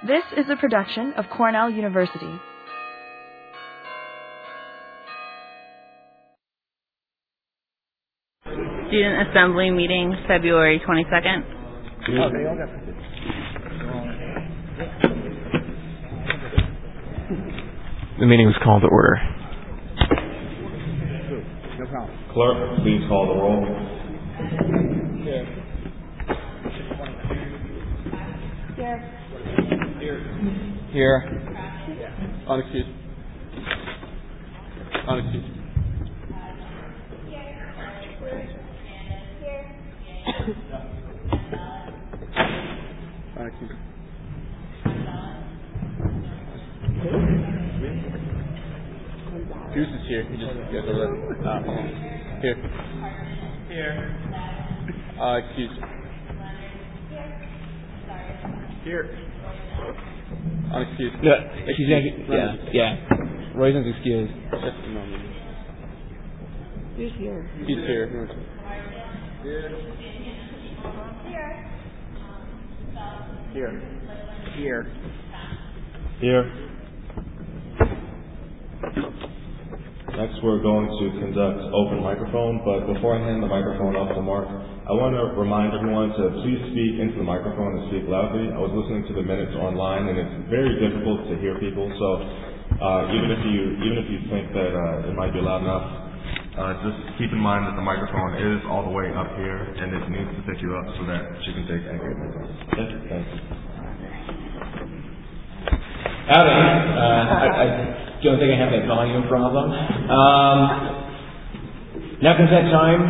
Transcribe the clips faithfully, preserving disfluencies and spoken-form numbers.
This is a production of Cornell University. Student Assembly meeting, February twenty-second. Oh, they all got The meeting was called to order. No problem. Clerk, please call the roll. Here. Here. Here. Unexcused. Unexcused. Unexcused. Juice is here. He just gets over there. Uh, here. Here. Uh, excuse. Here. Unexcused. No, she's gonna, yeah, yeah. Roy's excused. Just a moment. Who's here? He's here. Here. Here. Here. Here. Next, we're going to conduct open microphone, but before I hand the microphone off to Mark, I want to remind everyone to please speak into the microphone and speak loudly. I was listening to the minutes online, and it's very difficult to hear people. So uh, even if you even if you think that uh, it might be loud enough, uh, just keep in mind that the microphone is all the way up here, and it needs to pick you up so that she can take accurate notes. Okay, thanks. Howdy. Uh, I, I don't think I have that volume problem. Um, now comes that time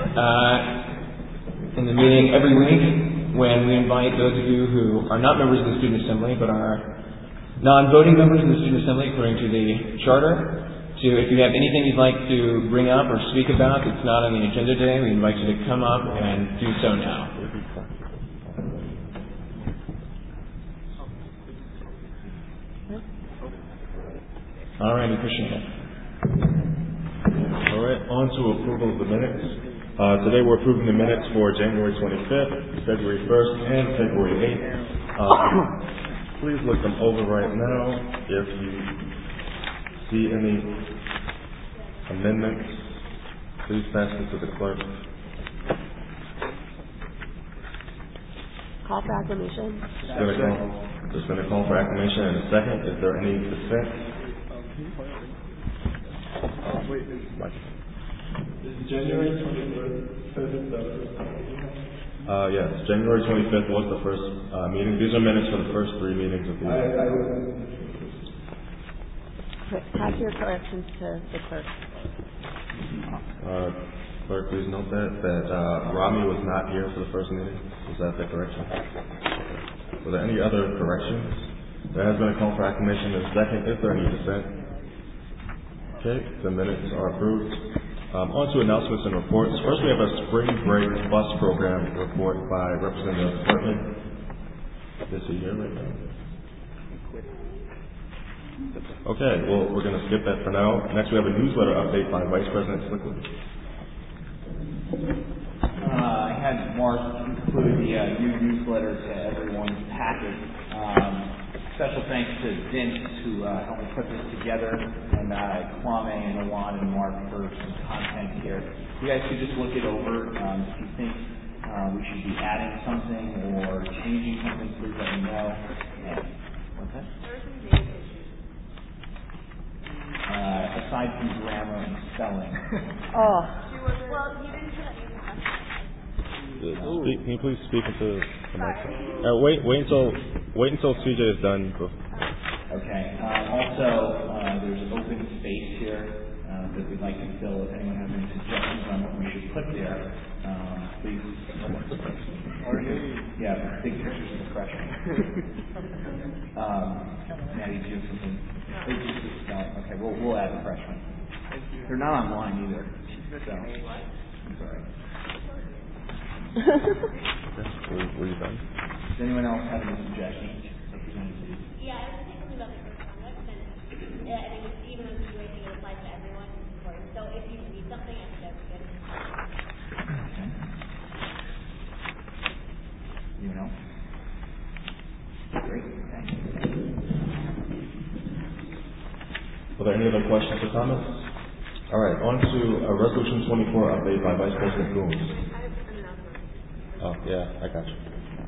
uh, in the meeting every week when we invite those of you who are not members of the Student Assembly but are non-voting members of the Student Assembly according to the Charter to, if you have anything you'd like to bring up or speak about that's not on the agenda today, we invite you to come up and do so now. All right, Krishna. All right, on to approval of the minutes. Uh, today we're approving the minutes for January twenty-fifth, February first, and February eighth. Um, please look them over right now. If you see any amendments, please pass them to the clerk. Call for acclamation. Just going to call, just going to call for acclamation in a second. Is there any dissent? Uh, wait, this is my This is January twenty-fifth. Uh, yes, January twenty-fifth was the first uh, meeting. These are minutes for the first three meetings of the year. I, I Pass your corrections to the clerk. Uh, clerk, please note that that uh, Rami was not here for the first meeting. Is that the correction? Were there any other corrections? There has been a call for acclamation in a second. Is there any dissent? Okay, the minutes are approved. Um, on to announcements and reports. First, we have a spring break bus program report by Representative Portman. Is he here right now? Okay, well, we're going to skip that for now. Next, we have a newsletter update by Vice President Slickland. Uh, I had Mark include the uh, new newsletter to everyone's packet. Um, special thanks to Vince, who uh, helped me put this together, and uh, Kwame and Awan and Mark for some content here. You guys could just look it over. Um, if you think uh, we should be adding something or changing something, please let me know. And, what's that? Uh, aside from grammar and spelling. Oh. Well, you didn't put any Speak, can you please speak into the microphone? Uh, wait, wait until wait until C J is done. Okay. Um, also, uh, there's open space here uh, that we'd like to fill. If anyone has any suggestions on what we should put there, um, please. Yeah, big pictures of the freshmen. um, Maddie, do you have something? No. Okay, we'll we'll add the freshmen. They're not online either. So, I'm sorry. were, were you done? Does anyone else have any suggestions? Yeah, I was thinking about the first conduct, and yeah, I think it's even a situation that applies to everyone. It's important. So if you read something, I think that's good. Okay. You know? Great. Thank you. there any other questions or comments? All right, on to uh, Resolution twenty-four, update by Vice President Coombs. Oh, yeah, I got you.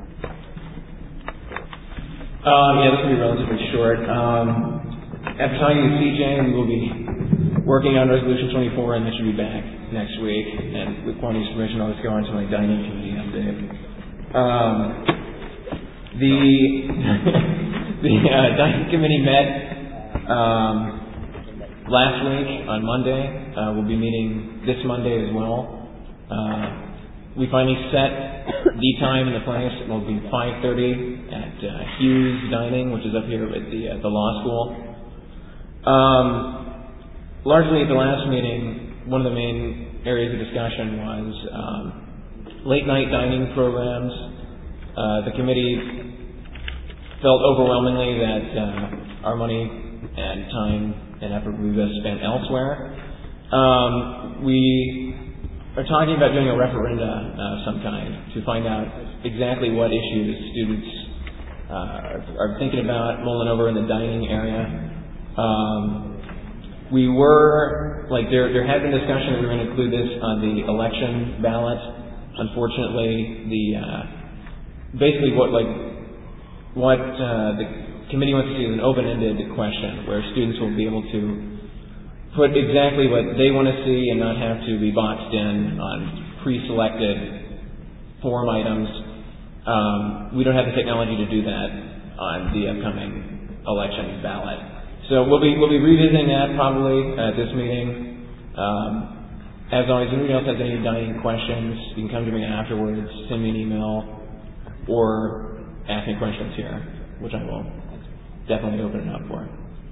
Um, yeah, this will be relatively short. Um, after talking to C J, we will be working on Resolution twenty-four, and this should be back next week. And with Quantity's permission, I'll just go on to my dining committee update. Um, the the uh, dining committee met um, last week on Monday. Uh, we'll be meeting this Monday as well. Uh, we finally set the time and the place. It will be five thirty at uh, Hughes Dining, which is up here at the uh, the law school. Um, largely at the last meeting, one of the main areas of discussion was um, late night dining programs. Uh, the committee felt overwhelmingly that uh, our money and time and effort would be best spent elsewhere. Um, we are talking about doing a referenda of some kind to find out exactly what issues students uh, are thinking about mulling over in the dining area. Um, we were, like, there there had been discussion that we were going to include this on the election ballot. Unfortunately, the uh, basically what like what uh, the committee wants to see is an open-ended question where students will be able to put exactly what they want to see and not have to be boxed in on pre-selected form items. Um, we don't have the technology to do that on the upcoming election ballot. So we'll be we'll be revisiting that probably at this meeting. Um, as always, if anybody else has any dining questions, you can come to me afterwards, send me an email, or ask me questions here, which I will definitely open it up for.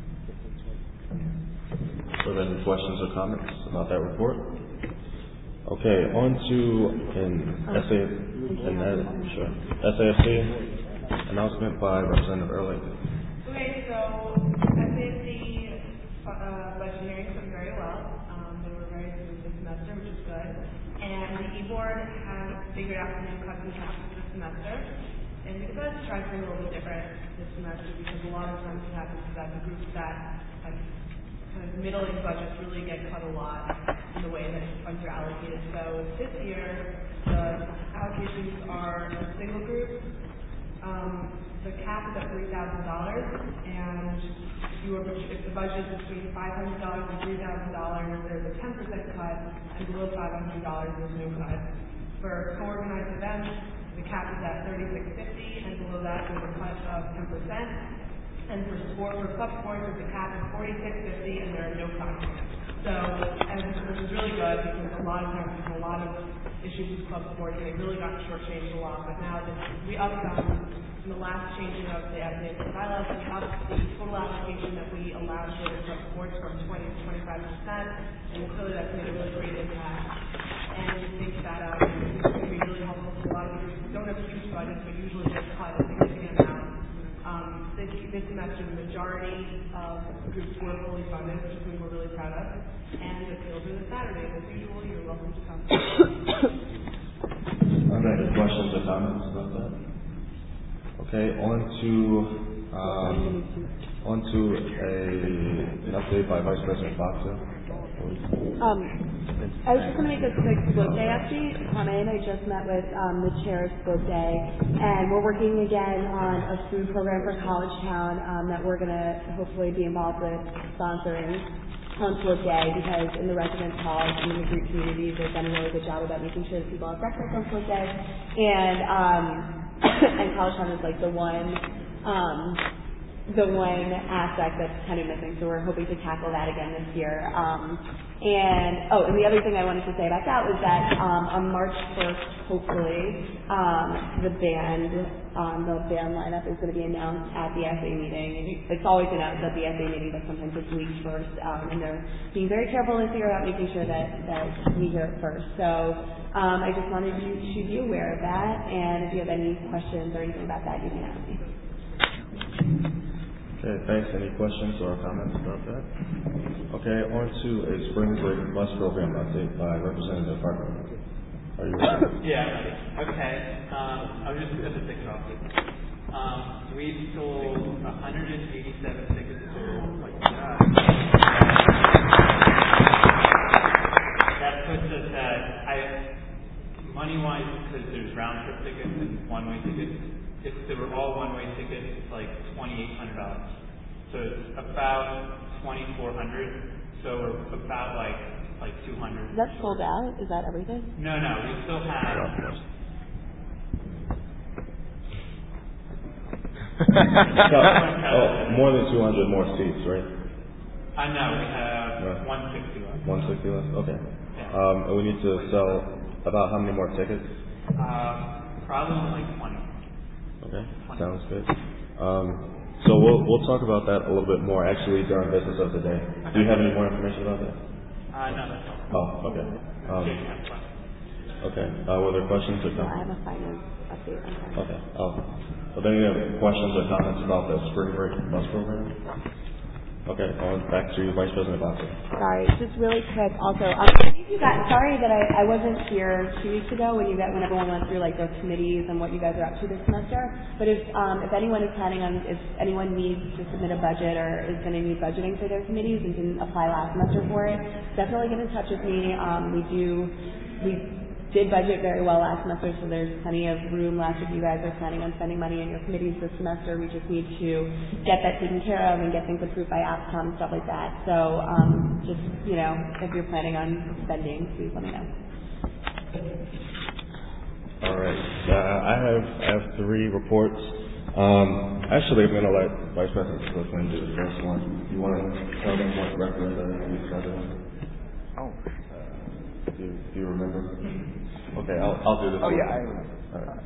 So any questions or comments about that report? Okay, on to an S A an, uh, sure. S A F C announcement by Representative Early. Okay, so S A F C uh, budget hearings went very well. Um, they were very smooth this semester, which is good. And the E-Board has figured out some new cuts and taxes this semester. And we decided to try something a little bit different this semester because a lot of times what happens is that the groups that like kind of middle-aged budgets really get cut a lot in the way that funds are allocated. So this year, the allocations are single group. Um, the cap is at three thousand dollars, and if, you are, if the budget is between five hundred dollars and three thousand dollars, there's a ten percent cut, and below five hundred dollars, there's no cut. For co-organized events, the cap is at thirty-six fifty, and below that, there's a cut of ten percent. And for sport, for club sports, there's a cap of forty-six fifty, and there are no cuts. So, and this is really good because a lot of times there's a lot of issues with club sports, and they really got shortchanged a lot. But now this, we upped them in the last changing of the F A A bylaws, we upped the total allocation that we allowed for club sports from twenty to twenty-five percent, and clearly that's made a really great impact. And we think that um, it's going to be really helpful to a lot of groups who don't have huge budgets, but usually get cut a significant amount. Um, this, this semester, the majority of groups were fully funded, which we were really proud of. And the appeals are this Saturday. As usual, you're welcome to come. Are there any questions or comments about that? Okay, on to um, on to a an update by Vice President Foxer. Um, I was just going to make a quick Float Day update. Um, and I just met with um, the chair of Float Day, and we're working again on a food program for College Town um, that we're going to hopefully be involved with sponsoring on Float Day, because in the residence halls and in the Greek communities, they've done a really good job about making sure that people have breakfast on Float Day. And um, and College Town is like the one um, the one aspect that's kind of missing, so we're hoping to tackle that again this year. Um, and, oh, and the other thing I wanted to say about that was that um, on March first, hopefully, um, the band, um, the band lineup is going to be announced at the S A meeting. And it's always announced at the S A meeting, but sometimes it's weeks first, um, and they're being very careful this year about making sure that, that we hear it first. So um, I just wanted you to be aware of that, and if you have any questions or anything about that, you can ask me. Okay, thanks. Any questions or comments about that? Okay, on to a spring break bus program update by Representative Parker. Are you ready? Yeah, I'm ready. Okay, um, I was just going to think off it. Um, we sold one hundred eighty-seven tickets. Oh my God. if they were all one-way tickets, it's like twenty-eight hundred dollars. So it's about twenty-four hundred dollars. So we're about like like two hundred. Is that sold out? Is that everything? No, no, we still have. so, oh, more than two hundred more seats, right? I uh, know, we have no. one sixty left. one sixty left, okay. Yeah. Um, and we need to sell about how many more tickets? Uh, probably like twenty. Okay, twenty. Sounds good. Um, so we'll we'll talk about that a little bit more actually during business of the day. Okay. Do you have any more information about that? Uh, no, that's all. Oh, okay. Um, okay. Uh, were there questions or comments? I have a finance update. Okay. Um, are there any questions or comments about the spring break bus program? Okay, on back to Vice President Boxer. Sorry, just really quick. Also, um, you guys, sorry that I, I wasn't here two weeks ago when you got when everyone went through like their committees and what you guys are up to this semester. But if um, if anyone is planning on, if anyone needs to submit a budget or is going to need budgeting for their committees and didn't apply last semester for it, definitely get in touch with me. Um, we do we. did budget very well last semester, so there's plenty of room left if you guys are planning on spending money in your committees this semester. We just need to get that taken care of and get things approved by AppCom and stuff like that. So um, just, you know, if you're planning on spending, please let me know. All right. Uh, I have I have three reports. Um, actually, I'm going to let Vice President Slickman do the first one. You want to tell them what reference we started on? Oh. Do you, do you remember? Okay, I'll I'll do this. Oh one. yeah, I remember. Right.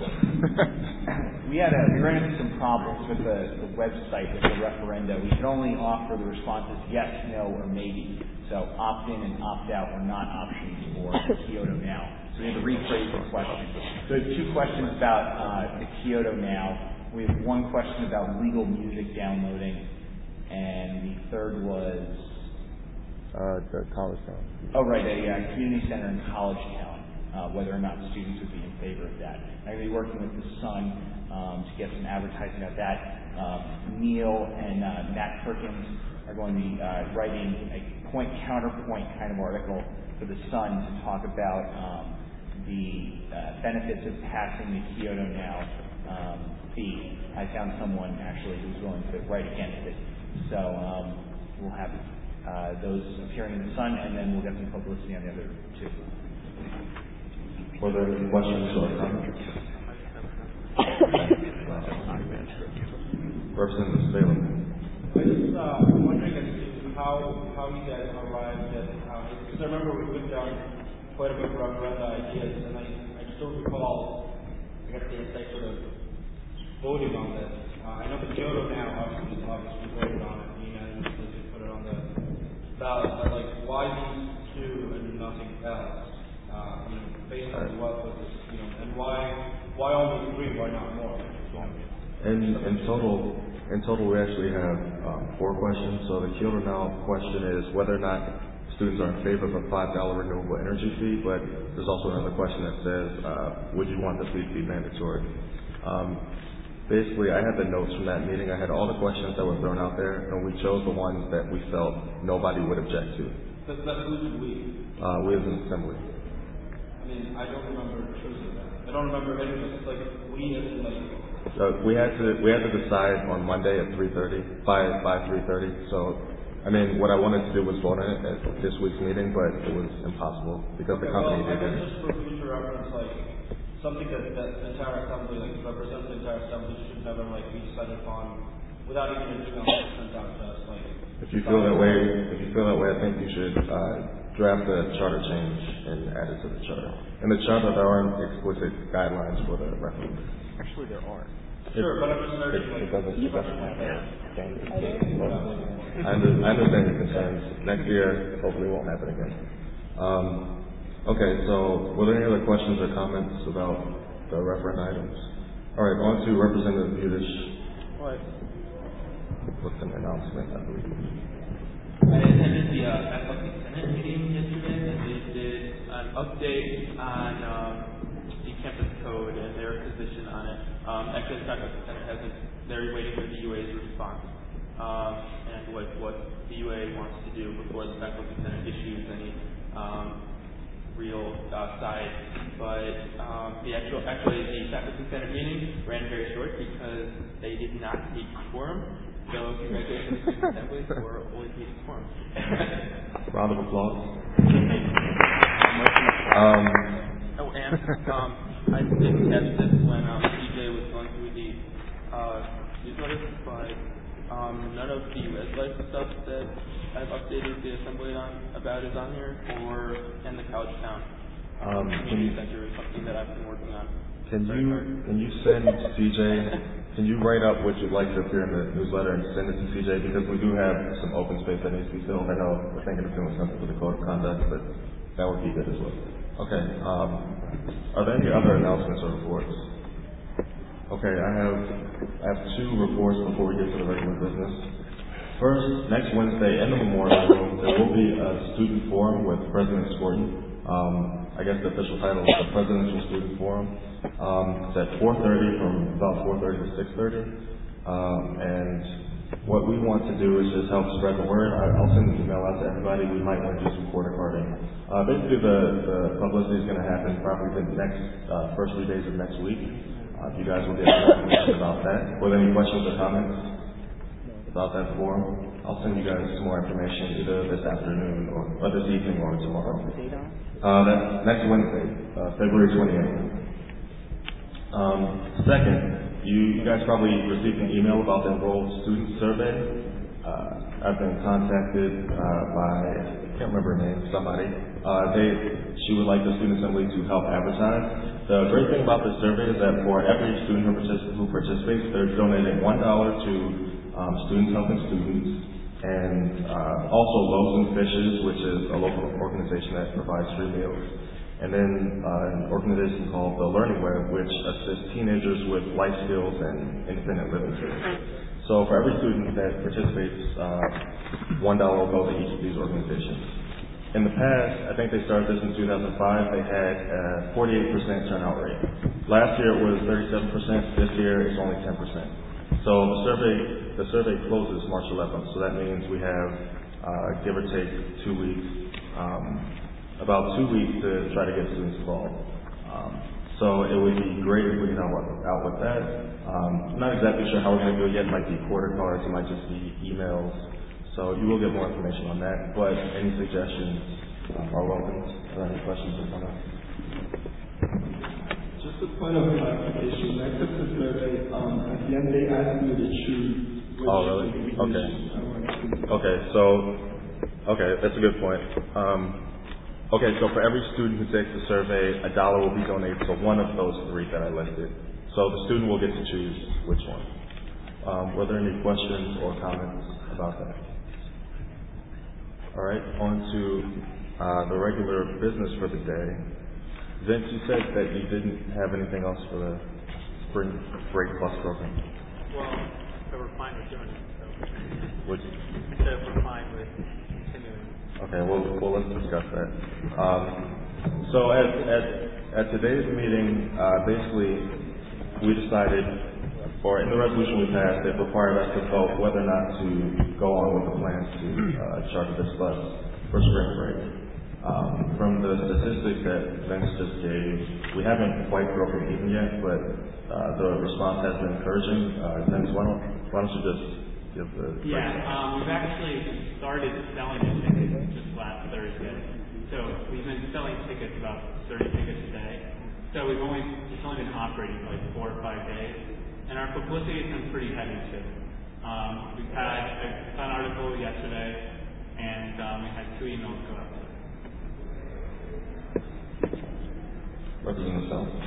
we had a we ran into some problems with the, the website with the referenda. We could only offer the responses yes, no, or maybe. So opt in and opt out were not options for Kyoto Now. So we had to rephrase the question. So we have two questions about uh, the Kyoto Now. We have one question about legal music downloading, and the third was uh, the college town. Oh, right, a uh, community center in College Town, uh, whether or not students would be in favor of that. I'm going to be working with the Sun um, to get some advertising about that. Um, Neil and uh, Matt Perkins are going to be uh, writing a point counterpoint kind of article for the Sun to talk about um, the uh, benefits of passing the Kyoto Now um, fee. I found someone actually who's willing to write against it. So um, we'll have Uh, those appearing in the Sun, and then we'll get some publicity on the other two. Were there any questions or comments? Representative Salem. I just uh, wondering as to how how you guys arrived at, because uh, I remember we put down quite a bit of referenda ideas, and I, I still recall, I guess the insight sort of voting on this. Uh, I know the Kyoto Now obviously obviously voted on it, you know, and put it on the ballot, but like why these two and nothing else? Uh, you know, based on what was this, you know, and why why only three? Why not more? In in total, in total, we actually have um, four questions. So the Kyoto Now question is whether or not students are in favor of a five dollar renewable energy fee. But there's also another question that says, uh, would you want the fee to be mandatory? Um, Basically, I had the notes from that meeting. I had all the questions that were thrown out there, and we chose the ones that we felt nobody would object to. That's, that's who did we? Uh, we as an assembly. I mean, I don't remember choosing that. I don't remember any of this. Like, we as in, like... Uh, we had to we had to decide on Monday at three thirty, by, by three thirty. So, I mean, what I wanted to do was vote on it at this week's meeting, but it was impossible because okay, the company well, I did guess it. just for future reference, like, something that, that the entire assembly, like, represents the entire assembly should never, like, be decided upon without even anything else that turns out to us, like... If you feel that way, if you feel that way, I think you should uh, draft the charter change and add it to the charter. In the charter, there aren't explicit guidelines for the referendum. Actually, there are. Sure, but I'm just It, like... it doesn't, it doesn't have that standard. I, under, I understand your concerns. Next year, hopefully, it won't happen again. Um, okay, so were there any other questions or comments about the referendum items? All right, on to Representative Budish. What? With an announcement, I believe. I attended the uh, faculty senate meeting yesterday, and they did an update on um, the campus code and their position on it. Um, actually, the faculty senate hasn't. They're waiting for the U A's response um, and what what the U A wants to do before the faculty senate issues any um, real uh, side. But um, the actual, actually, the faculty senate meeting ran very short because they did not meet quorum. So congratulations to the assembly for always meeting quorum. Round of applause. um, oh, and um, I didn't catch this when um, D J was going through the uh, newsletter, but um, none of the red light stuff that I've updated the assembly on about is on here, or in the College Town um, Community Center is something that I've been working on. Can you can you send C J? Can you write up what you'd like to appear in the newsletter and send it to C J, because we do have some open space that needs to be filled. I know we're thinking of doing something with the code of conduct, but that would be good as well. Okay. Um, are there any other announcements or reports? Okay, I have I have two reports before we get to the regular business. First, next Wednesday in the Memorial Room, there will be a student forum with President Scorton. Um, I guess the official title is the Presidential Student Forum. Um, it's at four thirty, from about four thirty to six thirty. Um, and what we want to do is just help spread the word. I, I'll send an email out to everybody. We might want to do some quarter carding. Uh, basically, the, the publicity is going to happen probably the next uh, first three days of next week. Uh, you guys will get more information about that. With any questions or comments about that forum, I'll send you guys some more information either this afternoon or, or this evening or tomorrow. Uh, that's next Wednesday, uh, February twenty-eighth. Um, second, you, you guys probably received an email about the enrolled student survey. Uh, I've been contacted uh, by, I can't remember her name, somebody. Uh, they, she would like the student assembly to help advertise. The great thing about this survey is that for every student who, particip- who participates, they're donating one dollar to um, Students Helping Students, and uh, also Loaves and Fishes, which is a local organization that provides free meals. And then uh, an organization called The Learning Web, which assists teenagers with life skills and independent living skills. So for every student that participates, uh, one dollar will go to each of these organizations. In the past, I think they started this in two thousand five, they had a forty-eight percent turnout rate. Last year it was thirty-seven percent, this year it's only ten percent. So the survey, the survey closes March eleventh, so that means we have, uh, give or take, two weeks, um, about two weeks to try to get students involved. Um, so it would be great if we could help out with that. Um, I'm not exactly sure how we're going to do it yet. It might be quarter cards, it might just be emails. So you will get more information on that, but any suggestions um, are welcome. Are there any questions or comments? Just a point of clarification. I took the survey, um, at the end they asked me to choose which Oh, really? Okay. Okay, so, okay, that's a good point. Um, okay, so for every student who takes the survey, a dollar will be donated to one of those three that I listed. So the student will get to choose which one. Um, were there any questions or comments about that? All right, on to uh, the regular business for the day. Vince, you said that you didn't have anything else for the Spring Break Plus program. Well, so we're fine with doing it. So. Would you? So we're fine with continuing. Okay, well, well let's discuss that. Um, so at, at, at today's meeting, uh, basically, we decided, or in the resolution we passed, it required us to vote whether or not to go on with the plans to uh, charter this bus for spring break. Um, from the statistics that Vince just gave, we haven't quite broken even yet, but uh, the response has been encouraging. Uh, Vince, why don't, why don't you just give the... Yeah, um, we've actually started selling the tickets just last Thursday. So we've been selling tickets, about thirty tickets a day. So we've only, it's only been operating for like four or five days. And our publicity has been pretty heavy too. Um, we've had a fun article yesterday, and um, we had two emails go out. Representative Sell.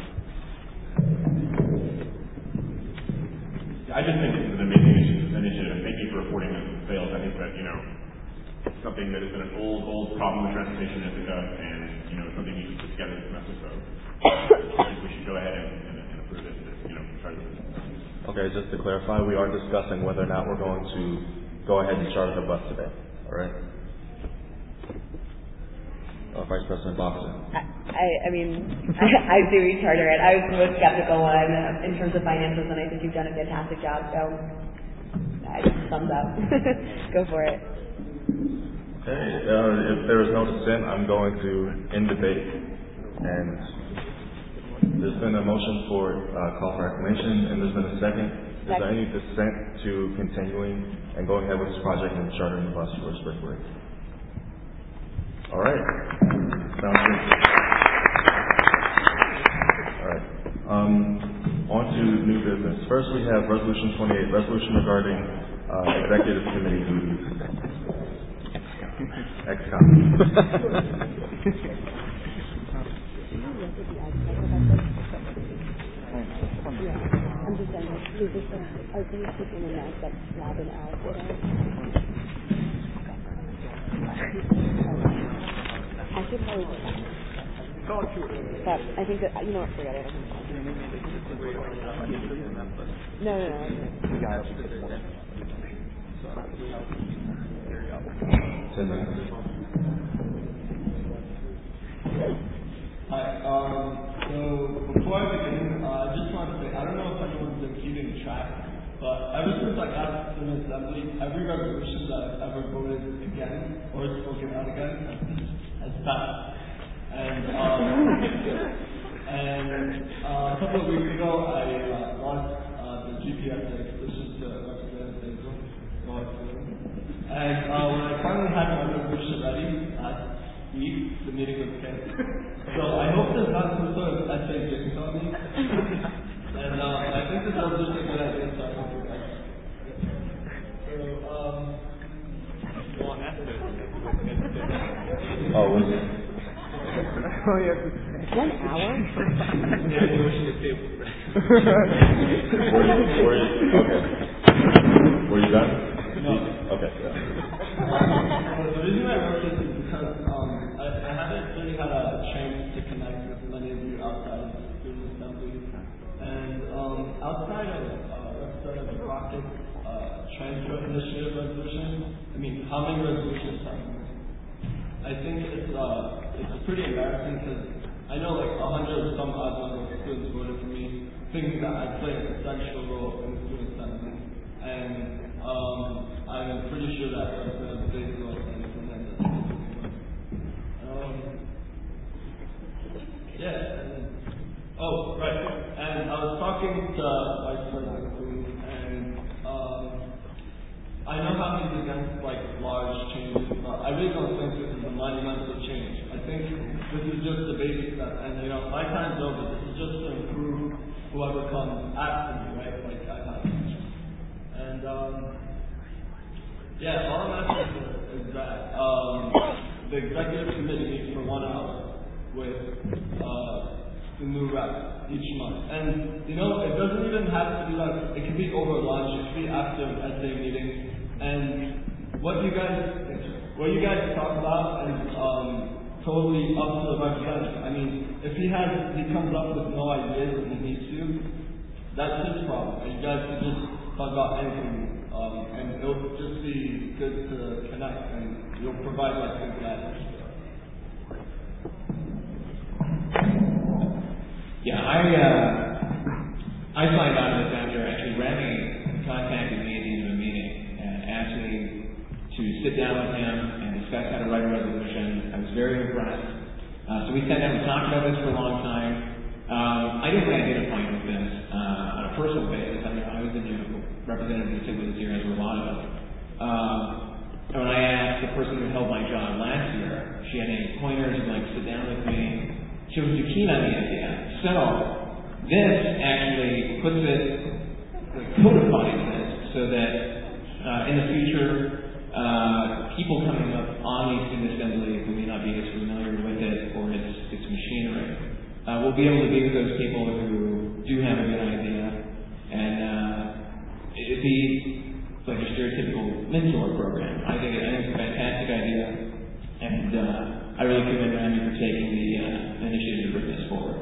I just think this is an amazing initiative, and thank you for reporting the sales. I think that, you know, something that has been an old, old problem with transportation in Ithaca, and, you know, something you should put together this semester. So I think we should go ahead and, and, and approve it, you know, try to. Okay, just to clarify, we are discussing whether or not we're going to go ahead and charter the bus today. All right? Uh, Vice President Boxer. I, I mean, I, I do charter it. I was the most skeptical one in terms of finances, and I think you've done a fantastic job. So, I just thumbs up. Go for it. Okay, uh, if there is no dissent, I'm going to end debate. And there's been a motion for uh, call for acclamation, and there's been a second. Is there any dissent to continuing and going ahead with this project and chartering the bus for spring break? All right. Sounds good. All right. Um, on to new business. First, we have Resolution twenty-eight, resolution regarding uh, executive committee duties. X COM. I'm just saying, is this a, are things taking a nice, like, Robin out today? I should probably do that. But I think that, you know what, forget it. No, no, no. Ten minutes. Hi, um, so before I begin, uh, I just want to say, I don't know if anyone's been keeping track, but ever since I got to the assembly, every resolution that I've ever voted against or spoken out against has passed. And, um, and uh, a couple of weeks ago, I uh, lost uh, the G P S position to Representative Basil. And uh, when I finally had my resolution ready last week, the meeting was canceled. So I hope there's not some sort of essay jinx on me. And uh, I think this was just a good idea to start with you guys. So, um... Well, that's good. Oh, was it? Oh, yeah. One hour? Yeah, you wish to see. Were you, were you, okay. Were you done? No. Okay. Well, the reason I wrote this is because um, I, I haven't really had a chance to connect with many of you outside of the student assembly. And um, outside of uh, Representative Brockett's uh, transfer initiative resolution, I mean, how many resolutions have we? I think it's uh, it's pretty embarrassing because I know like a hundred or some odd number of students voted for me, thinking that I played an essential role in the student assembly. And um, I'm pretty sure that Representative Basil and Fernandez. Um, yeah. And, oh, right. And I was talking to Vice President Kuhn, and um, I know how he's against like large changes, but I really don't think this is a monumental change. I think this is just the basic step, and you know, my time's over. This is just to improve whoever comes after me, right? Like I have. And um, yeah, all I'm asking is that um, the executive committee meets for one hour with uh, the new rep each month. And you know, it doesn't even have to be like, it can be over lunch, it can be after S A meetings. And what you guys what you guys talk about is um, totally up to the representative. I mean, if he has he comes up with no ideas and he needs to, that's his problem. You guys can just talk about anything, um, and it'll just be good to connect, and you'll provide like good guidance. Yeah, I uh, I signed on to this after actually Remy contacted me at the end of the meeting and asked me to sit down with him and discuss how to write a resolution. I was very impressed. Uh, so we sat down and talked about this for a long time. Um, I didn't identify with this uh, on a personal basis. I mean, I was the new representative of the city this year, as were a lot of us. Um, and when I asked the person who held my job last year, she had any pointers and like sit down with me. She was too keen on the idea. So this actually puts it, like, codifies this so that uh, in the future, uh, people coming up on the student assembly who may not be as familiar with it or its, its machinery uh, will be able to be with those people who do have a good idea, and uh, it'd be like a stereotypical mentor program. I think, it, I think it's a fantastic idea, and uh, I really commend Randy for taking the uh, initiative to bring this forward.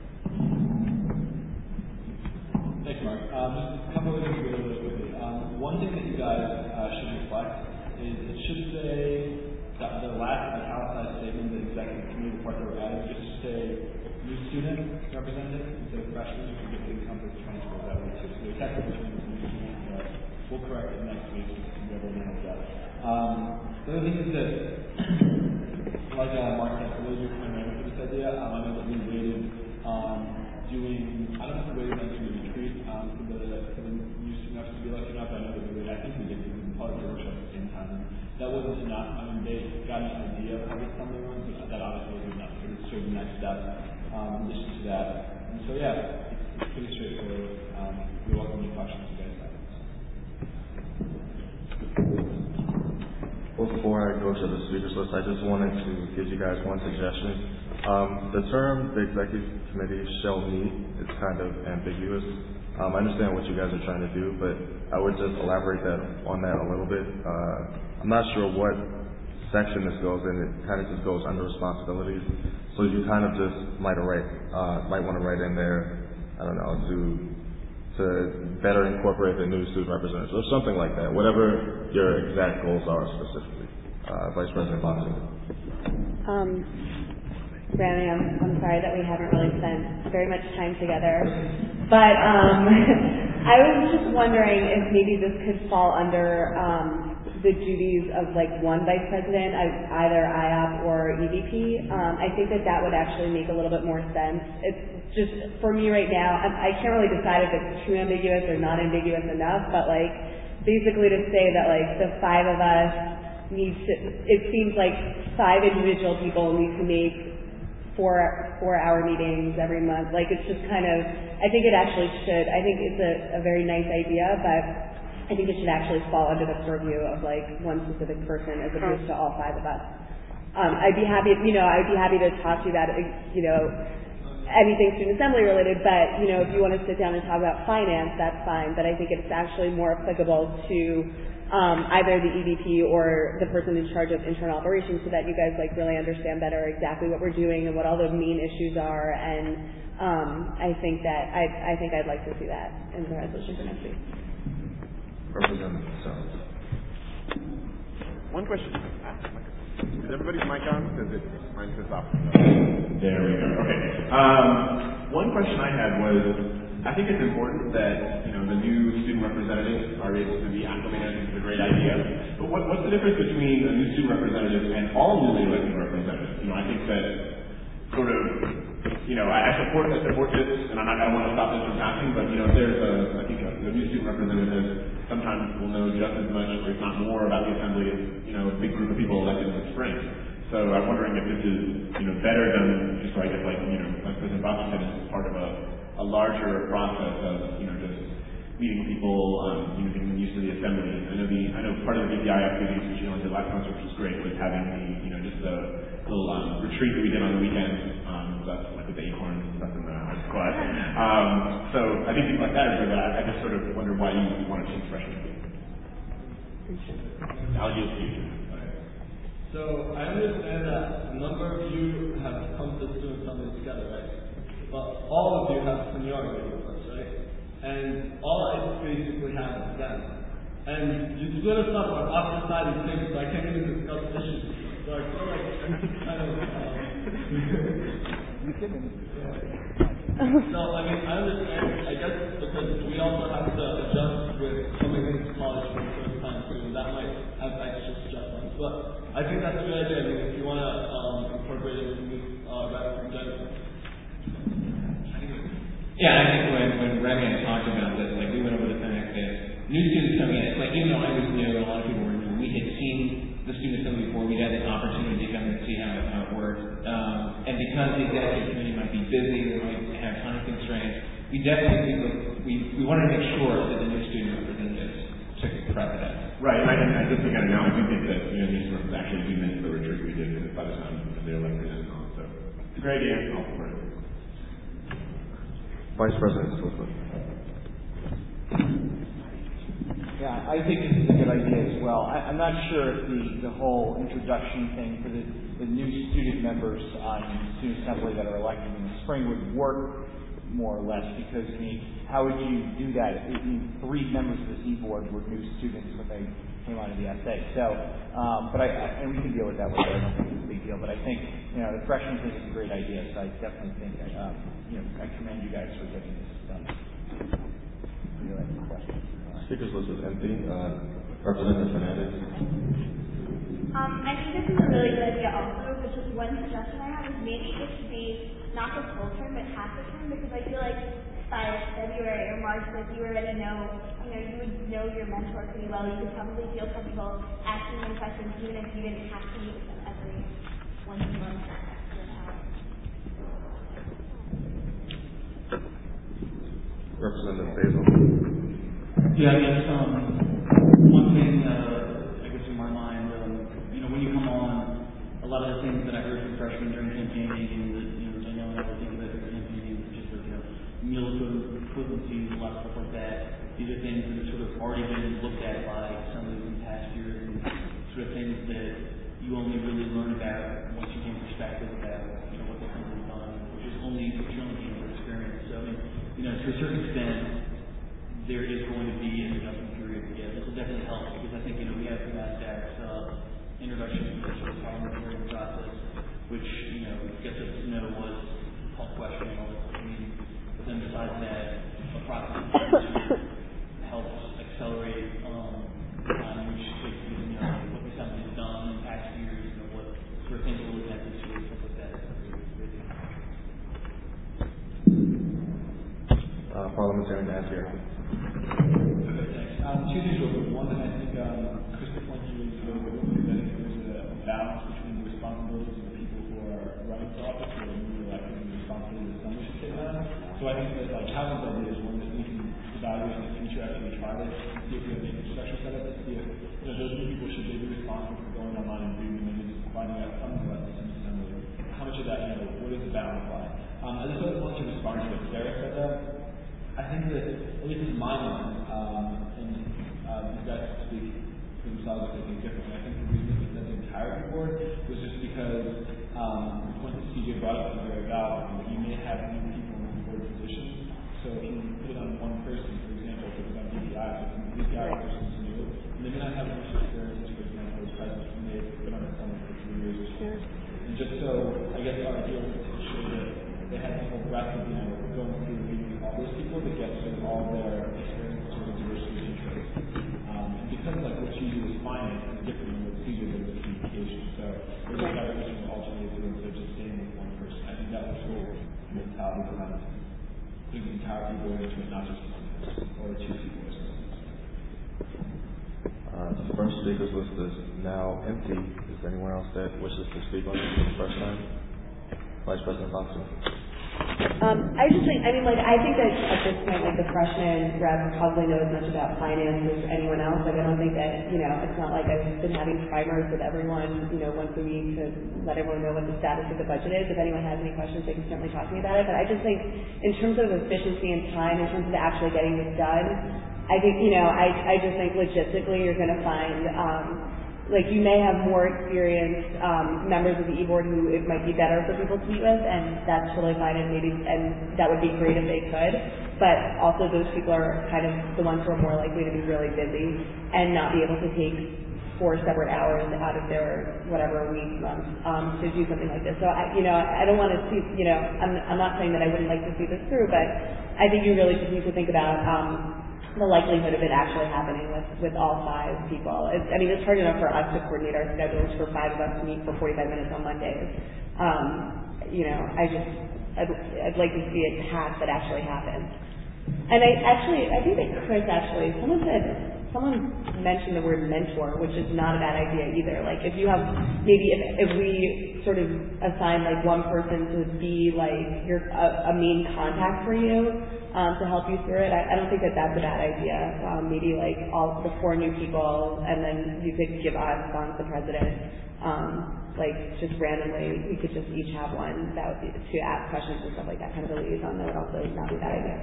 Thanks, Mark. Um, just a couple of things really, really quickly. Um, one thing that you guys uh, should reflect is it should say that the last italicized statement, the executive committee report that we're adding, should say new student representative instead of freshman. You can get the incumbent transfer that way too. So the technical change is new student, but we'll correct it next week so we have everything else out. Um, the other thing is that, like uh, Mark said, really good primary for this idea. Um, I know that we waited on doing, I don't know if we waited on doing the retreat um, for the for the new students to be lucky enough. I know that we waited, I think we did, because we part of the workshop at the same time. That wasn't enough. I mean, they got an idea of how this company runs, but that obviously wasn't enough. So it's sort of the next step um, in addition to that. And so, yeah, it's, it's pretty straightforward. Um, we welcome any questions you guys have. Before I go to the speakers list, I just wanted to give you guys one suggestion. Um, the term the executive committee shall meet is kind of ambiguous. Um, I understand what you guys are trying to do, but I would just elaborate that on that a little bit. Uh, I'm not sure what section this goes in. It kind of just goes under responsibilities. So you kind of just might write, uh, might want to write in there, I don't know, to to better incorporate the new student representatives or something like that. Whatever your exact goals are specifically, uh, Vice President Boxing. Um, Randy, I'm, I'm sorry that we haven't really spent very much time together, but um, I was just wondering if maybe this could fall under um, the duties of like one vice president, either I O P or E V P. Um, I think that that would actually make a little bit more sense. It's just, for me right now, I, I can't really decide if it's too ambiguous or not ambiguous enough, but like basically to say that like the five of us need to, it seems like five individual people need to make four four hour meetings every month. Like it's just kind of, I think it actually should, I think it's a, a very nice idea, but I think it should actually fall under the purview of like one specific person as opposed to all five of us. Um, I'd be happy, you know, I'd be happy to talk to you about, you know, anything student assembly related, but, you know, if you want to sit down and talk about finance, that's fine, but I think it's actually more applicable to um, either the E V P or the person in charge of internal operations so that you guys like really understand better exactly what we're doing and what all the main issues are, and um, I think that, I, I think I'd like to see that in the resolution for next week. Representative Jones. One question. Is everybody's mic on? Because it, mine's just off. There we go. Okay. Um, one question I had was, I think it's important that, you know, the new student representatives are able to be acclimated. It's a great idea. But what, what's the difference between a new student representative and all newly elected representatives? You know, I think that sort of, you know, I, I support I support this, and I'm not, I don't want to stop this from happening, but, you know, there's a, I think a, the new student representative sometimes will know just as much, or if not more, about the assembly as, you know, a big group of people elected in the spring. So I'm wondering if this is, you know, better done, just so I guess, like, you know, like President Boxer said, as part of a, a larger process of, you know, just meeting people, um, you know, getting them used to the assembly. I know the, I know part of the B P I activities, which you know, did last month, which was great, was having the, you know, just the little um, retreat that we did on the weekend. Um, that's like with the acorns and stuff in the art squad. Um, so I think things like that are good, but I, I just sort of wonder why you want to change freshmen. I'll use future. So I understand that a number of you have come to student assembly together, right? But all of you have seniority with us, right? And all I basically have is them. And you split us up on opposite sides of things, so I can't even discuss issues. So I feel like I'm kind of um, you kidding? So I mean I understand, I guess because we also have to adjust with coming into college for the first time too, and that might have extra stress on us. But I think that's a good idea. I mean if you wanna um incorporate it with uh rest in general. Yeah, I think when when Remy had talked about this, like we went over the fact that new students coming in, like even though I was new and a lot of people were new, we had seen the student assembly before, we had this opportunity to come and see how it, how it worked. Um, and because the executive committee might be busy, they might have time constraints, we definitely we we, we wanted to make sure that the new student representatives took precedence. Right, and I, I just think I now I do think that you know these firms actually do miss the retreat we did because by the time they're elected and all. So it's a great idea. I'll support it. Vice President Stolzmann. Yeah, I think this is a good idea as well. I, I'm not sure if the, the whole introduction thing for the, the new student members on student assembly that are elected in the spring would work more or less because, I mean, how would you do that? I mean, three members of the C board were new students when they came onto the S A. So, um, but I, I, and we can deal with that later. I don't think it's a big deal. But I think, you know, the freshman thing is a great idea. So I definitely think, that, um, you know, I commend you guys for getting this done. Would you like a question? speakers list is empty. Uh, Representative Fernandez. Um, I think this is a really good idea also, but just one suggestion I have is maybe it should be not the full term, but half the term, because I feel like by February or March, like you already know, you know, you would know your mentor pretty well. You could probably feel comfortable asking them questions even if you didn't have to meet with them every once a month for an hour. Representative Basil. Yeah, I guess um, one thing, uh, I guess in my mind, um, you know, when you come on, a lot of the things that I heard from freshmen during campaigning, and that, you know, Danielle and I were thinking about during campaigning, just like, you know, meal equivalencies, a lot of stuff like that. These are things that have sort of already been looked at by somebody in past years, and sort of things that you only really learn about once you gain perspective about, you know, what the company's done, which is only, which you only gain from experience. So, I mean, you know, to a certain extent, there is going to be an adjustment period. Yeah, this will definitely help, because I think, you know, we have NASDAQ's uh, introduction to the sort of parliamentary process, which, you know, gets us to know what health question and all this. I mean, but then besides that, a process helps accelerate um, time, which takes you know, what the company's done in past years, you know, what sort of things we're looking at this year, stuff like that. Uh, Parliamentary Nasir. Okay, thanks. Um, two things real quick. One, I think um, Krista pointed you into really good because I think there's a balance between the responsibilities of the people who are running for office or newly elected and the responsibilities that someone should take on. So I think that like having that is one that we can evaluate in the future after we try this and see if we have the infrastructure set up to see if you know, those new people should they be responsible for going online and reading the images and finding out something about the Sims assembly. How much of that, you know, what is the balance like? Um, I just want to respond to what Sarah said there. I think that, at least in my mind, um, and uh, these guys speak for themselves, I think, differently. I think the reason we said the entire board was just because um, the point that C J brought up is very valid. You may have new people in the board positions, so if you put it on one person, for example, if it was on D B I, so it's a D B I person who's new, and they may not have much experience, for example, as president, who may have been on the phone for three years or so. And just so, I guess our idea was to show that they had the whole breadth of, you know, going through meeting all those people to get sort of all their experience sort of diversity of interest. Um, and because like what you do is finance is different than what you do with communication. So there's a better mission to alternate to instead of just staying with one person. I think that was sort of the mentality behind putting the entire people into it, not just one person or two people or something. Uh, the first speakers list is now empty. Is there anyone else that wishes to speak on this for the first time? Vice President Boxer. Um, I just think, I mean, like, I think that at this point, like, the freshman rep probably know as much about finance as anyone else. Like, I don't think that, you know, it's not like I've been having primers with everyone, you know, once a week to let everyone know what the status of the budget is. If anyone has any questions, they can certainly talk to me about it. But I just think, in terms of efficiency and time, in terms of actually getting this done, I think, you know, I, I just think logistically you're going to find, um, like you may have more experienced um, members of the e-board who it might be better for people to meet with, and that's totally fine, and maybe and that would be great if they could. But also those people are kind of the ones who are more likely to be really busy and not be able to take four separate hours out of their whatever week month um, to do something like this. So I, you know, I don't want to see, you know, I'm I'm not saying that I wouldn't like to see this through, but I think you really just need to think about. Um, the likelihood of it actually happening with, with all five people. It's, I mean, it's hard enough for us to coordinate our schedules for five of us to meet for forty-five minutes on Mondays. Um, you know, I just, I'd, I'd like to see it have that actually happen. And I actually, I think that Chris actually, someone said, someone mentioned the word mentor, which is not a bad idea either. Like if you have, maybe if, if we sort of assign like one person to be like your, a, a main contact for you, Um, to help you through it. I, I don't think that that's a bad idea. Um, maybe like all the four new people, and then you could give us on the president, um, like just randomly. We could just each have one that would be to ask questions and stuff like that. Kind of a liaison. That would also not be a bad idea.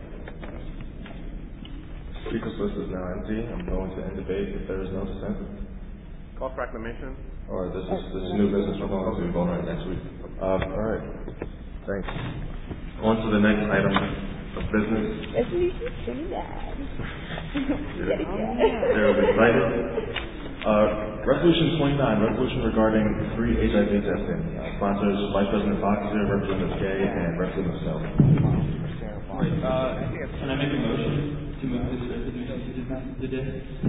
Speakers list is now empty. I'm going to end debate if there is no dissent. Call for acclamation. Or this is this is new business. We're going to vote on it next week. Um, all right. Thanks. On to the next item of business. Yes, we should say that. They're excited. Uh, Resolution twenty-nine, resolution regarding free H I V testing. Uh, sponsors Vice President Boxer, Representative Gay, and Representative Self. Right. Uh, can I make a motion to move this resolution to the passage today?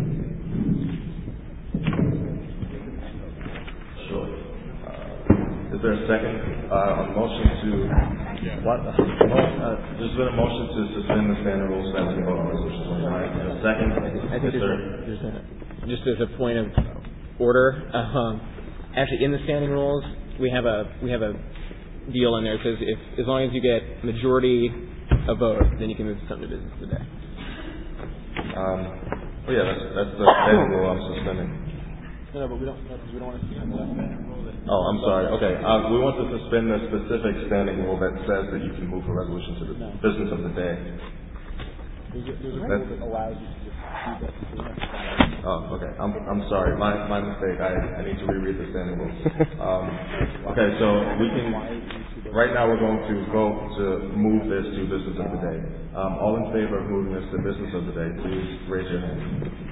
Sure. Uh, is there a second uh, on the motion to what? Uh, uh, there's been a motion to suspend the standing rules so that we can vote on resolution twenty-nine. A second. I think is there, there's a, just as a point of order, um, actually in the standing rules we have a we have a deal in there that says if as long as you get majority of vote, then you can move to something to business today. Um, oh yeah, that's that's the standing rule I'm suspending. No, no, but we don't, no, because we don't want to suspend the standing rule. That Oh, I'm sorry. Okay, uh, we want to suspend the specific standing rule that says that you can move a resolution to the No. business of the day. There's a, there's a rule That's- that allows you to just do that. So we don't have to follow it. Oh, okay. I'm I'm sorry. My my mistake. I, I need to reread the standing rules. Um, okay, so we can. Right now, we're going to vote to move this to business of the day. Um, all in favor of moving this to business of the day, please raise your hand.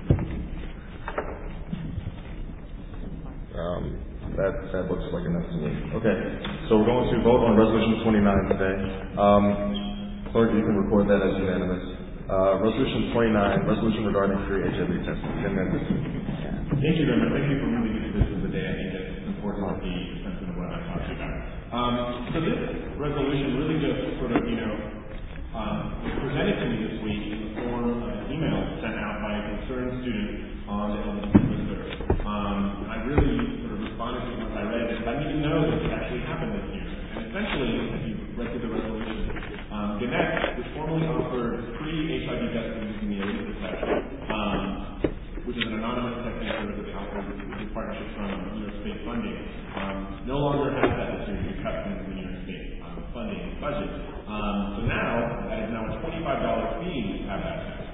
Um, that that looks like enough to me. Okay, so we're going to vote on resolution twenty-nine today. Um, clerk, you can record that as unanimous. Uh, resolution twenty-nine, resolution regarding free H I V testing. Ten minutes. Thank you very much. Thank you for moving into this of the day. I think that's important to the sense of what I'm talking about. Um, so this resolution really just sort of, you know, um, was presented to me this week in the form of an email sent out by a concerned student on the L G B T Twitter. Um, and I really sort of responded to it once I read it. I didn't even know that this actually happened this year. And essentially, if you read through the resolution, um, Gannett, which formally offered free H I V testing using the Elizabeth Test, um, which is an anonymous testing service that they offer with a partnership from New York State funding, um, no longer has that this year to cut from the New York State um, funding budget. Um, so now, that is now a twenty-five dollars fee to have that test.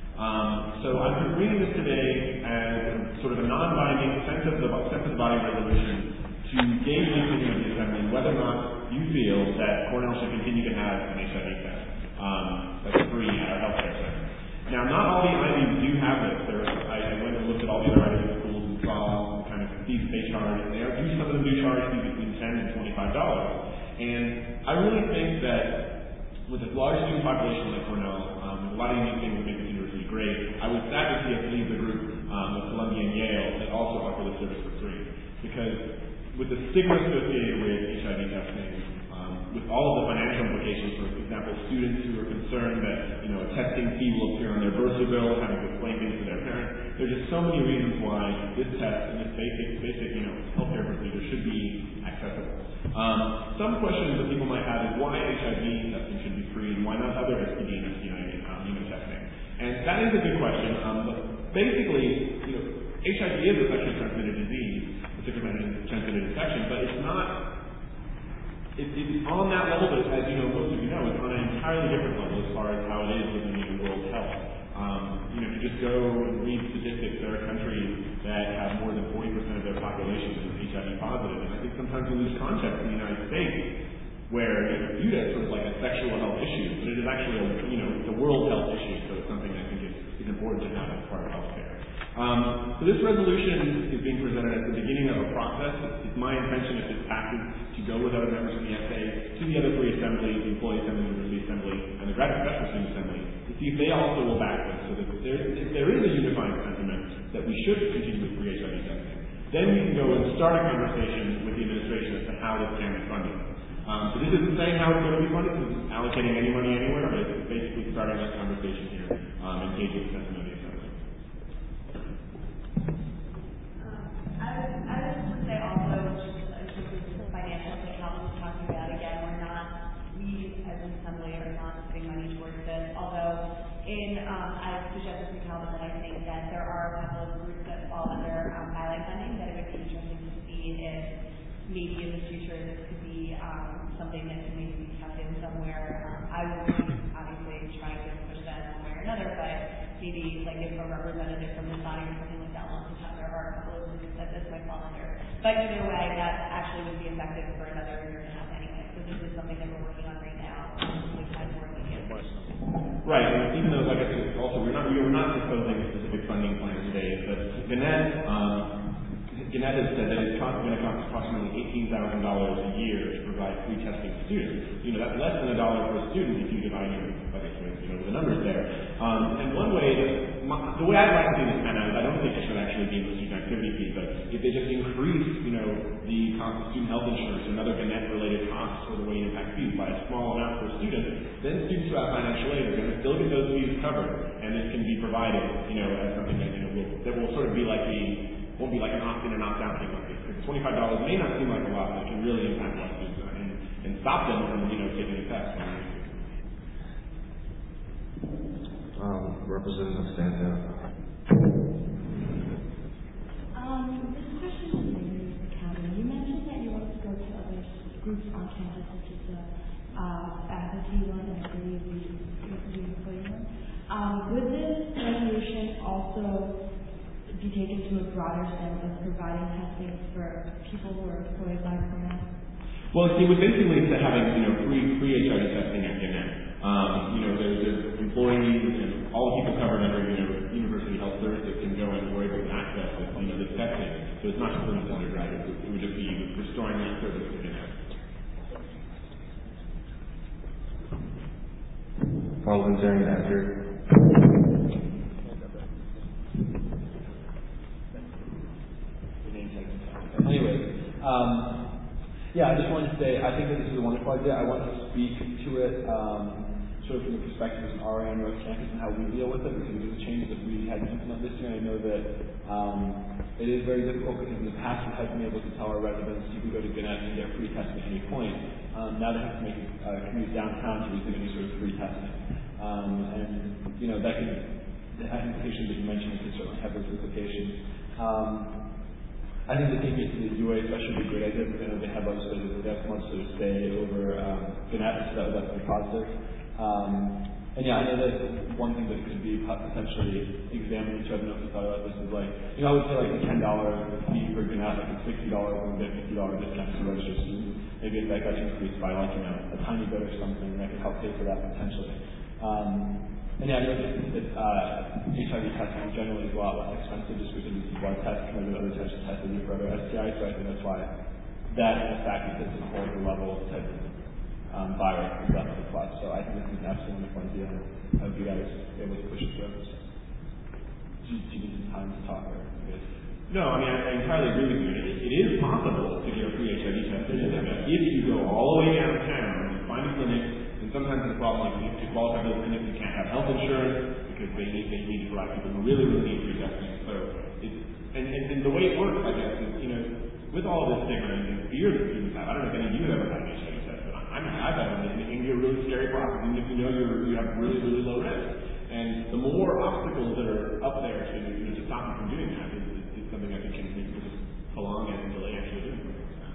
Um, so I'm just reading this today as sort of a non-binding sense of the sense of the body resolution to gauge the opinion of the Assembly whether or not you feel that Cornell should continue to have an H I V test um, that's free at our healthcare center. Now, not all the I Vs do have this. There, I, I went and looked at all the other I V schools and saw the kind of fees they charge, and they are, some of them do charge between ten and twenty-five dollars. And I really think that with a large student population like Cornell, um, with a lot of unique things that make this university great, I was sad to see us leave the group um, of Columbia and Yale that also offer the service for free. Because with the stigma associated with H I V testing, um, with all of the financial implications, for example, students who are concerned that, you know, a testing fee will appear on their bursar bill, having to explain things to their parents, there's just so many reasons why this test and this basic, basic, you know, healthcare procedure should be accessible. Um, some questions that people might have is why H I V testing should be free and why not other S T D and S T I um, you know, testing. And that is a good question. Um, but basically, you know, H I V is a sexually transmitted disease, particularly transmitted infection, but it's not, it, it's on that level, but as you know, most of you know, it's on an entirely different level as far as how it is within the World Health. Um, you know, if you just go and read statistics, there are countries that have more than forty percent of their population is H I V positive, and I think sometimes we lose context in the United States, where it's viewed as sort of like a sexual health issue, but it is actually a, you know, it's a world health issue, so it's something I think is, is important to have as part of healthcare. Um, so this resolution is being presented at the beginning of a process. It's, it's my intention, if it passes, to go with other members of the S A to the other three assemblies, the Employee Assembly, University Assembly, and the Graduate Special Student Assembly, to see if they also will back this, so that there, if there is a unifying sentiment that we should continue with free H I V testing, then we can go and start a conversation with the administration as to how this can be funded. Um, so this isn't saying how it's going to be funded, this isn't allocating any money anywhere, but it's basically starting that conversation here, um, and gauging the sentiment of the Assembly. I would, I would just say also, just in terms of financial, like Calvin was talking about, again, we're not, we as an assembly are not putting money towards this, although in, um, I suggested to Calvin that I think that there are a couple of groups that fall under um, highlight funding that it would be interesting to see if maybe in the future this could be um, something that could maybe be kept in somewhere. Um, I would be obviously trying to push that one way or another, but maybe like if a representative from this body or something like that wants to talk, there are a couple of groups that this might fall under. But either way, that actually would be effective for another year and a half anyway. So this is something that we're working on right now, um, which has more immediate. Right, and even though, like I said, also we're not we are not proposing a specific funding plan today, but Gannett, um, Gannett has said that it's going to cost approximately eighteen thousand dollars a year to provide free testing to students. You know, that's less than a dollar per student if you divide it by the, you know, the numbers there. Um, and one way that my, the way I'd like to see this kind of, I don't think it should actually be a student activity fee, but if they just increase, you know, the cost of student health insurance and other Gannett-related costs for the way impact fees by a small amount per student, then students who have financial aid are going to still get those fees covered, and this can be provided, you know, as something that, you know, will, that will sort of be like the, won't be like an opt-in and opt-out thing like this. Because twenty-five dollars may not seem like a lot, but it can really impact a lot of students and, and stop them from, you know, taking a test. Um, Representative Stanton. Um, this question is maybe for Calvin. You mentioned that you wanted to go to other groups on campus, such as the uh, faculty one and the the employee one. Um, would this resolution also be taken to a broader sense of providing testing for people who are employed by Cornell? Well, it would basically to having, you know, free free H I V testing at Gannett. Um, you know, there's, there's employees and all the people covered under, you know, university health service that can go and we're able to access this, you know, this testing. So it's not just for undergraduates. It would just be restoring that service to Gannett. Parliamentarian after. Anyway, um, yeah, I just wanted to say I think that this is a wonderful idea. I want to speak to it um, sort of from the perspective of R A on North Campus and how we deal with it, because it was a change that we had to implement this year. I know that um, it is very difficult because in the past we haven't been able to tell our residents you can go to Gannett and get free testing at any point. Um, now they have to make a uh, commute downtown to receive any sort of free testing. Um, and, you know, that could, the implications that you mentioned could certainly have those implications. Um, I think the taking it to the U A especially would be a great idea, because I know they have legislators that have much sort of stay over um, Gannett, so that would definitely be positive. Um, and yeah, I know that one thing that could be potentially examined, which I don't know if you thought about this, is like, you know, I would say like a ten dollar fee for Gannett, like a sixty dollars and get fifty dollars discount to register students. Maybe if that got increased by like, you know, a tiny bit or something, that could help pay for that potentially. Um, and yeah, I know that, that uh, H I V testing generally is a lot less expensive just because it's a blood test compared to other types of tests that do for other S T Is, so I think that's why that in fact because it's a whole other level type of um, virus is definitely plus. So I think this is an absolutely wonderful idea. I hope you guys are able to push it through. Do you, do you need some time to talk or good? No, I mean, I, I entirely agree with you. It, it is possible to get a free H I V test in Gannett if you go all the way downtown and find a clinic. And sometimes the problem is to qualify for those clinics, you can't have health insurance because they need they need to provide people who really, really need free testing. So, it's, and, and, and the way it works, I guess, is, you know, with all of this stigma and fear that students have, I don't know if any of you have ever had an H I V test, but I'm, I've had one, and it can be a really scary process, even if you know you're, you have really, really low risk. And the more obstacles that are up there to, you know, to stop you from doing that is, is, is something I think can maybe just prolong and delay actually doing it.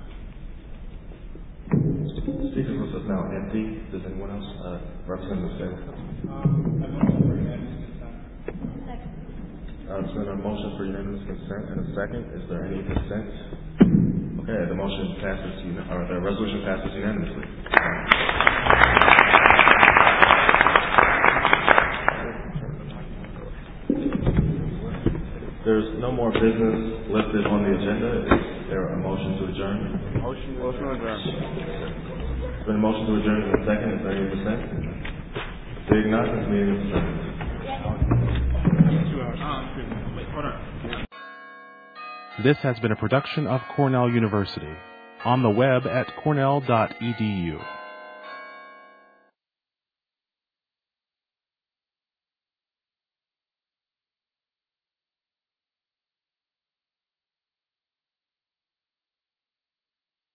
Speaker's list is now empty. Does anyone else uh, represent the same? Um, I motion for unanimous consent. Uh, there's been a motion for unanimous consent and a second. Is there any dissent? Okay, the motion passes, or the resolution passes unanimously. There's no more business listed on the agenda. Is there a motion to adjourn? Motion, motion to adjourn. There's been a motion to adjourn in a second. Is there any dissent? Seeing none, this meeting is adjourned. This has been a production of Cornell University. On the web at cornell dot e d u.